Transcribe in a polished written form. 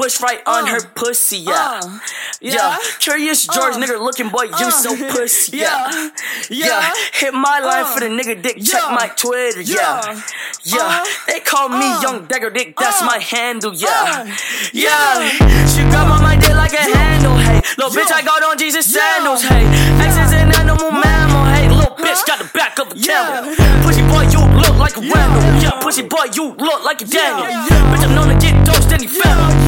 push right on her pussy, yeah. Curious George, nigga looking boy, you so pussy, yeah. Hit my line for the nigga dick, check my Twitter, yeah. They call me Young Dagger Dick, that's my handle, yeah. She grab on my dick like a handle, hey. Little bitch, I got on Jesus sandals, hey. Exes an animal mammal, hey. Little bitch got the back of a camel. Pussy boy, you look like a Randall, yeah. Pussy boy, you look like a Daniel. Bitch, I'm known to get dosed any family.